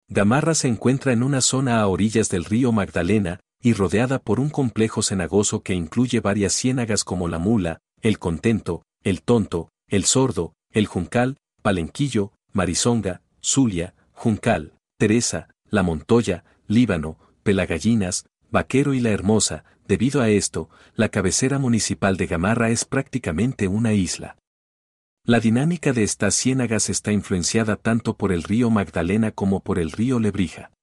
Gamarra se encuentra en una zona a orillas del río Magdalena, y rodeada por un complejo cenagoso que incluye varias ciénagas como La Mula, El Contento, El Tonto, El Sordo, El Juncal, Palenquillo, Marizonga, Zulia, Juncal, Teresa, La Montoya, Líbano, Pelagallinas, Vaquero y La Hermosa. Debido a esto, la cabecera municipal de Gamarra es prácticamente una isla. La dinámica de estas ciénagas está influenciada tanto por el río Magdalena como por el río Lebrija.